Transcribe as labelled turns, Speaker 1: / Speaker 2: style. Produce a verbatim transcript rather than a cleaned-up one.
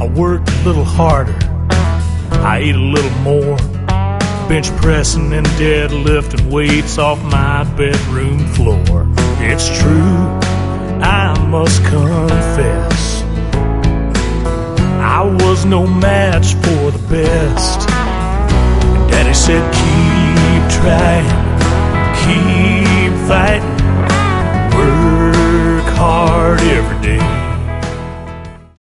Speaker 1: I worked a little harder, I ate a little more, bench pressing and deadlifting weights off my bedroom floor. It's true, I must confess, I was no match for the best. And Daddy said, keep trying, keep fighting, work hard